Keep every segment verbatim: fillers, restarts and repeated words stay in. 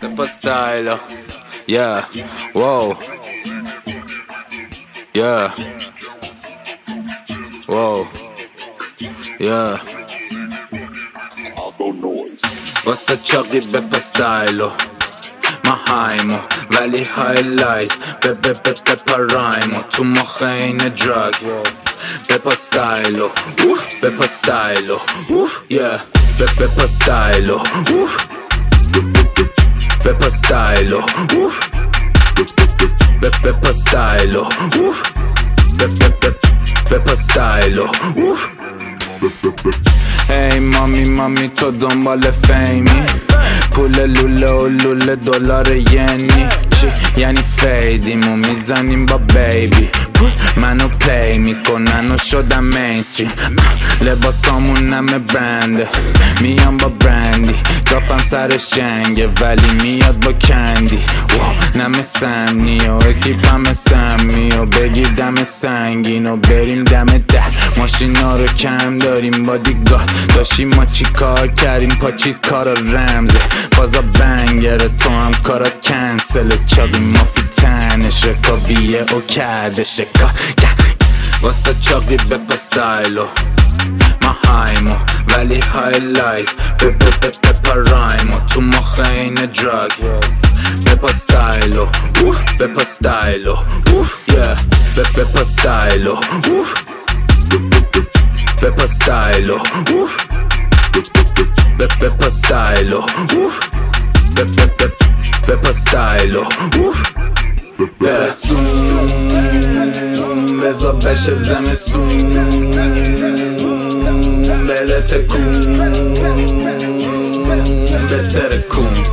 Peppa Stylo, yeah, whoa, yeah, whoa, yeah. واسه چاقی Peppa Stylo مهایمو ولی هایلایت به به به Peppa رایمو تو مخ این دراگ Peppa Stylo اوف Peppa Stylo اوف yeah Peppa Stylo اوف Peppa Stylo اوف Peppa Stylo اوف Peppa Stylo اوف هی مامی مامی تو دنبال فیمی پول لوله و لوله دلار ینی چی؟ یعنی فیدیمو میزنیم با بیبی منو پلی میکنن و شدم مینستریم لباسامون همه برنده میام با برندی دافم سرش جنگه ولی میاد با کندی نمه سمنی و اکیپم سمی و بگیر دم سنگین و بریم دم ده ماشینا رو کم داریم با دیگاه داشتیم ما چی کار کردیم پاچید کارا رمزه فازا بنگره تو هم کارات کنسل چاقی مافی تنش رکابیه او کرده شکار واسه چاقی Peppa Stylo مهایمو ولی هایلایت به به به Peppa رایمو تو مخ این دراگ Peppa Stylo اوف Peppa Stylo اوف yeah Peppa Stylo اوف Peppa Stylo اوف Peppa Stylo اوف Peppa Stylo اوف برسون بزا بشه زمستون بله تکون بهتره کون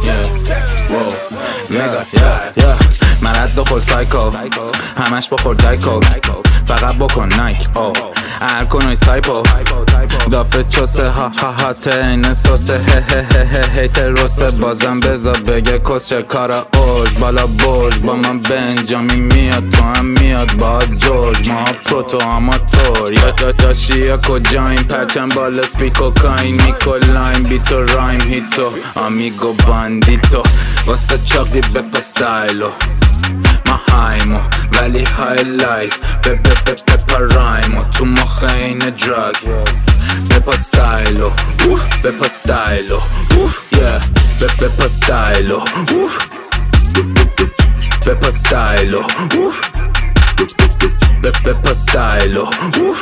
مگا سایل من رد دخل سایکو همش بخور دایکو فقط بکن نایک او الکنوی سایپو دافه چوسه ها ها ها تین سوسه هه هه هه هه تروسته بازم بزا بگه کسچه کارا اوج بالا برج با من بنجامین میاد تو هم میاد با جورج ما پروتو آماتور یا دا داشتی یا کجاییم پرچم بالا سپیکو کاین میکو لایم بیتو رایم هیتو آمیگو باندیتو واسه چاقی Peppa Stylo مهایمو ولی هایلایت به به به Peppa رایمو تو مخ این دراگ Peppa Stylo اوف Peppa Stylo اوف yeah Peppa Stylo اوف Peppa Stylo اوف Peppa Stylo اوف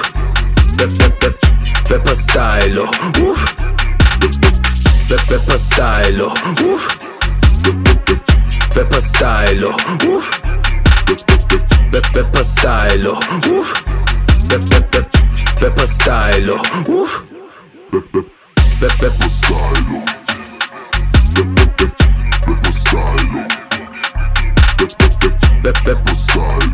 Peppa Stylo اوف Peppa Stylo اوف Peppa Stylo oof Peppa Stylo oof Peppa Stylo oof Peppa Stylo Peppa Stylo Peppa Stylo